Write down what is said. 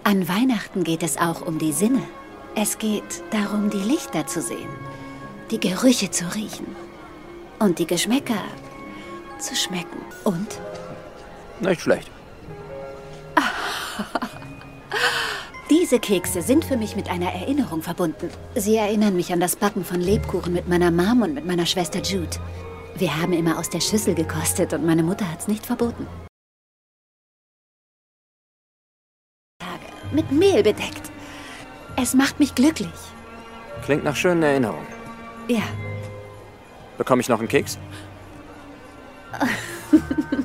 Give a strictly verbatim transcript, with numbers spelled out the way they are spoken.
An Weihnachten geht es auch um die Sinne. Es geht darum, die Lichter zu sehen, die Gerüche zu riechen und die Geschmäcker zu schmecken. Und? Nicht schlecht. Diese Kekse sind für mich mit einer Erinnerung verbunden. Sie erinnern mich an das Backen von Lebkuchen mit meiner Mom und mit meiner Schwester Jude. Wir haben immer aus der Schüssel gekostet und meine Mutter hat's nicht verboten. Mit Mehl bedeckt. Es macht mich glücklich. Klingt nach schönen Erinnerungen. Ja. Bekomme ich noch einen Keks?